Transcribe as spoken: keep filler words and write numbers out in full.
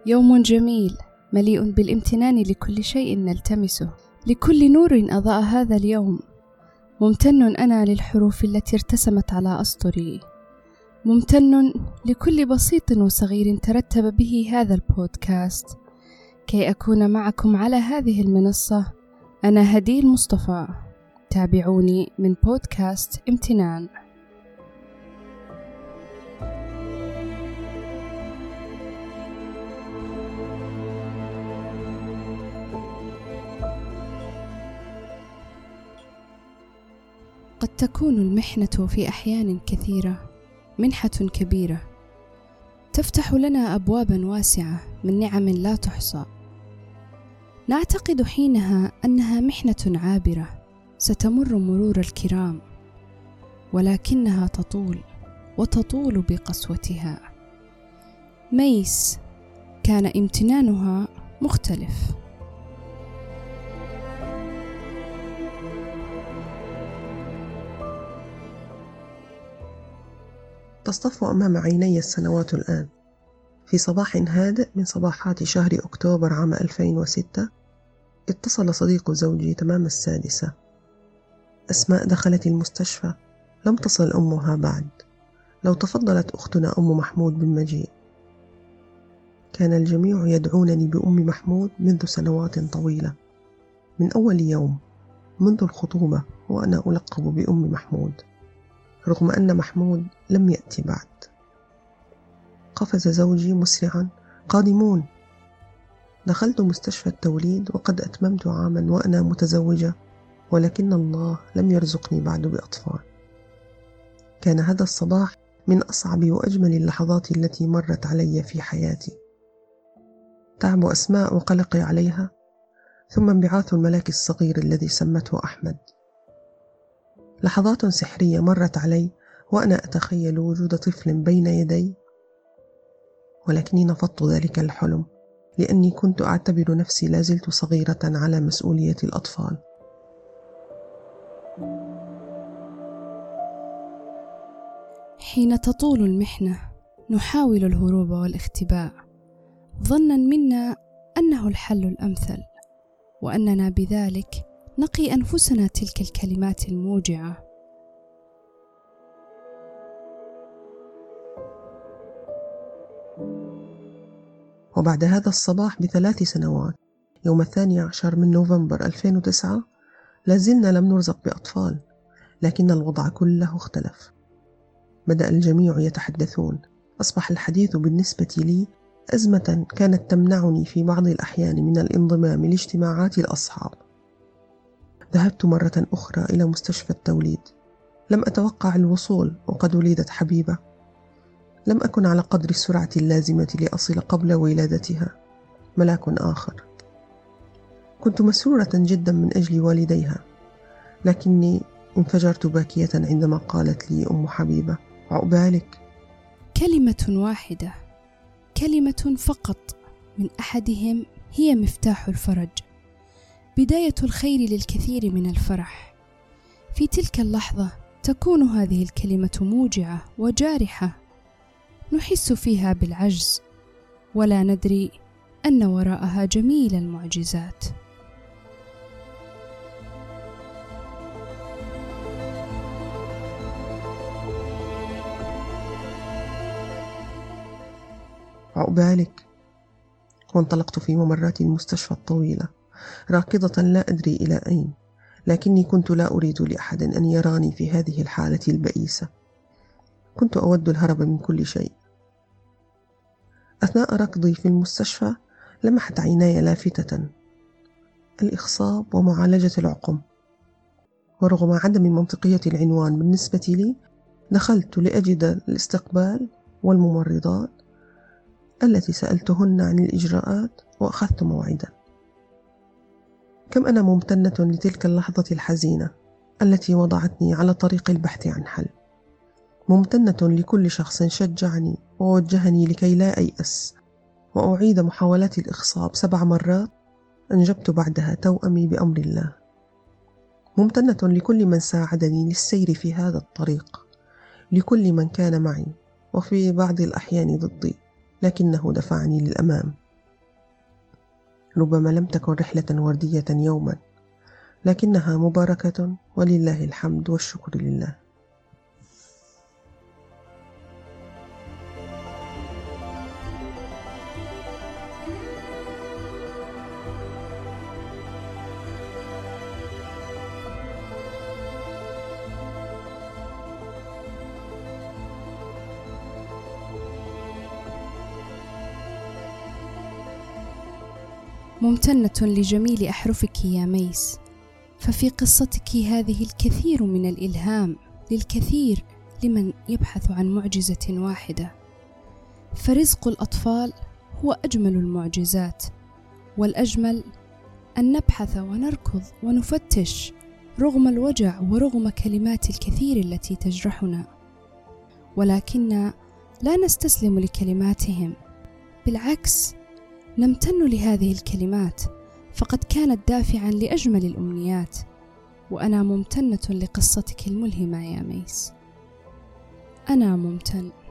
يوم جميل مليء بالامتنان لكل شيء نلتمسه، لكل نور أضاء هذا اليوم. ممتن أنا للحروف التي ارتسمت على أسطري، ممتن لكل بسيط وصغير ترتب به هذا البودكاست كي أكون معكم على هذه المنصة. أنا هدي المصطفى، تابعوني من بودكاست امتنان. قد تكون المحنة في أحيان كثيرة منحة كبيرة تفتح لنا أبوابا واسعة من نعم لا تحصى. نعتقد حينها أنها محنة عابرة ستمر مرور الكرام، ولكنها تطول وتطول بقسوتها. ميس كان امتنانها مختلف. تصطف أمام عيني السنوات الآن. في صباح هادئ من صباحات شهر أكتوبر عام ألفين وستة اتصل صديق زوجي تمام السادسة. أسماء دخلت المستشفى، لم تصل أمها بعد. لو تفضلت أختنا أم محمود بالمجيء. كان الجميع يدعونني بأم محمود منذ سنوات طويلة، من أول يوم منذ الخطوبة وأنا ألقب بأم محمود، رغم أن محمود لم يأتي بعد. قفز زوجي مسرعا: قادمون. دخلت مستشفى التوليد وقد أتممت عاما وأنا متزوجة، ولكن الله لم يرزقني بعد بأطفال. كان هذا الصباح من أصعب وأجمل اللحظات التي مرت علي في حياتي. تعب أسماء وقلقي عليها، ثم انبعاث الملاك الصغير الذي سمته أحمد. لحظات سحرية مرت علي وأنا أتخيل وجود طفل بين يدي، ولكني نفضت ذلك الحلم لأني كنت أعتبر نفسي لازلت صغيرة على مسؤولية الأطفال. حين تطول المحنة نحاول الهروب والاختباء، ظنا منا أنه الحل الأمثل، وأننا بذلك نقي أنفسنا تلك الكلمات الموجعة. وبعد هذا الصباح بثلاث سنوات، يوم الثاني عشر من نوفمبر ألفين وتسعة، لازلنا لم نرزق بأطفال، لكن الوضع كله اختلف. بدأ الجميع يتحدثون. أصبح الحديث بالنسبة لي أزمة كانت تمنعني في بعض الأحيان من الانضمام لاجتماعات الأصحاب. ذهبت مرة أخرى إلى مستشفى التوليد. لم أتوقع الوصول وقد ولدت حبيبة. لم أكن على قدر السرعة اللازمة لأصل قبل ولادتها. ملاك آخر. كنت مسرورة جدا من أجل والديها، لكني انفجرت باكية عندما قالت لي أم حبيبة: عقبالك. كلمة واحدة، كلمة فقط من أحدهم هي مفتاح الفرج، بداية الخير للكثير من الفرح. في تلك اللحظة تكون هذه الكلمة موجعة وجارحة، نحس فيها بالعجز ولا ندري أن وراءها جميل المعجزات. عقبالك. وانطلقت في ممرات المستشفى الطويلة راكضة لا أدري إلى أين، لكني كنت لا أريد لأحد أن يراني في هذه الحالة البئيسة. كنت أود الهرب من كل شيء. أثناء ركضي في المستشفى لمحت عيناي لافتة: الإخصاب ومعالجة العقم. ورغم عدم منطقية العنوان بالنسبة لي، دخلت لأجد الاستقبال والممرضات التي سألتهن عن الإجراءات وأخذت موعدا. كم أنا ممتنة لتلك اللحظة الحزينة التي وضعتني على طريق البحث عن حل. ممتنة لكل شخص شجعني ووجهني لكي لا أيأس وأعيد محاولات الإخصاب سبع مرات أنجبت بعدها توأمي بأمر الله. ممتنة لكل من ساعدني للسير في هذا الطريق، لكل من كان معي وفي بعض الأحيان ضدي، لكنه دفعني للأمام. ربما لم تكن رحلة وردية يوما، لكنها مباركة، ولله الحمد والشكر لله. ممتنة لجميل أحرفك يا ميس، ففي قصتك هذه الكثير من الإلهام للكثير لمن يبحث عن معجزة واحدة. فرزق الأطفال هو أجمل المعجزات، والأجمل أن نبحث ونركض ونفتش رغم الوجع ورغم كلمات الكثير التي تجرحنا، ولكن لا نستسلم لكلماتهم، بالعكس نمتن لهذه الكلمات، فقد كانت دافعا لأجمل الأمنيات. وأنا ممتنة لقصتك الملهمة يا ميس، أنا ممتن.